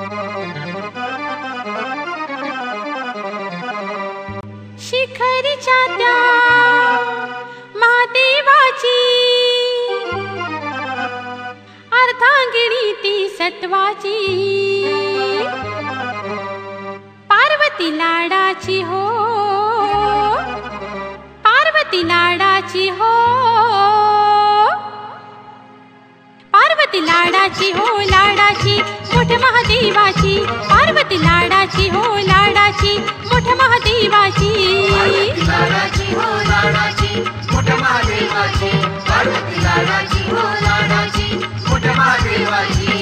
शिखरीच्या त्या महादेवाची अर्धांगिणी ती सत्वाची पार्वती लाडाची हो, पार्वती लाडाची हो, पार्वती लाडाची हो लाडाची मोठ महादेवाची, पार्वती लाडाची हो लाडाची मोठ महादेवाची, पार्वती लाडाची हो लाडाची मोठ महादेवाची, पार्वती लाडाची हो लाडाची मोठ महादेवाची.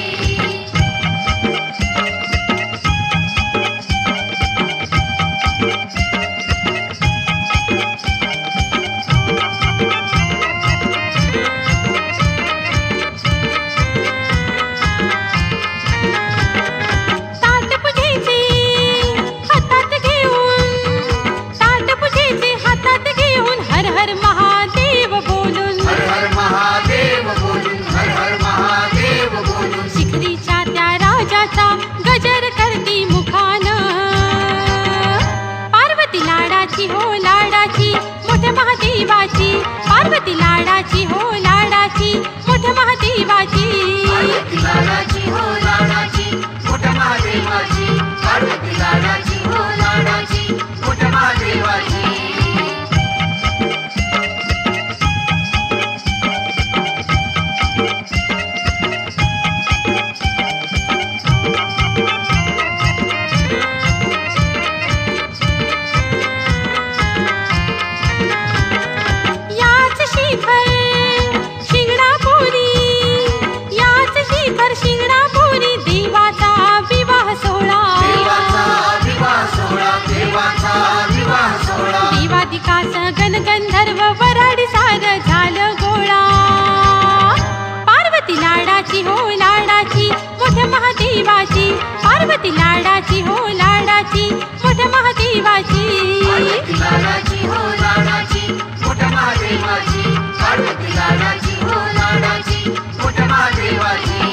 गजर करती मुखान पार्वती लाडाची हो लाडाची मोठ महादेवाची, पार्वती लाडाची हो लाडाची मोठ महादेवाची, पार्वती लाडाची हो लाडाची मोठ महादेवाची, पार्वती लाडाची हो लाडाची मोठ महादेवाची. गण गंधर्व वराडी सार झालं गोळा, पार्वती लाडाची हो लाडाची मोठ महादेवाची, पार्वती लाडाची हो लाडाची मोठ महादेवाची, पार्वती लाडाची हो लाडाची मोठ महादेवाची, पार्वती लाडाची हो लाडाची मोठ महादेवाची.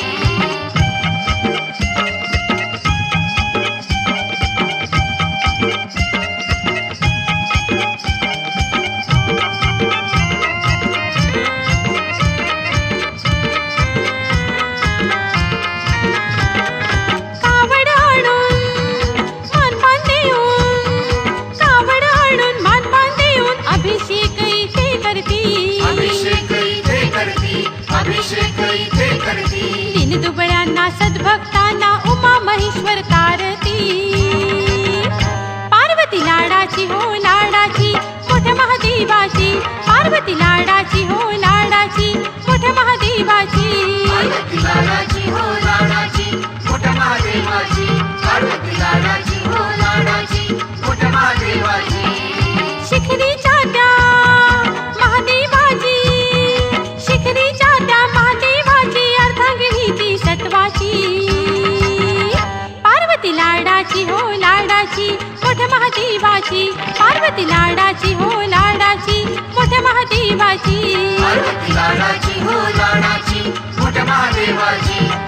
दिन दुबळ्यांना सद्भक्तांना उमा महेश्वर कारती, पार्वती लाडाची हो लाडाची मोठ महादेवाची, पार्वती लाडाची हो लाडाची मोठ महादेवाची, पार्वती लाडाची हो लाडाची मोठ महादेवाची, पार्वती लाडाची हो लाडाची मोठ महादेवाची. शिखरीच्या त्या महादेवाची, शिखरीच्या त्या महादेवाची अर्धांगिनी ती सत्वाची, पार्वती लाडाची हो लाडाची मोठ महादेवाची, पार्वती लाडाची हो लाडाची मोठ महादेवाची, पार्वती लाडाची हो लाडाची मोठ महादेवाची.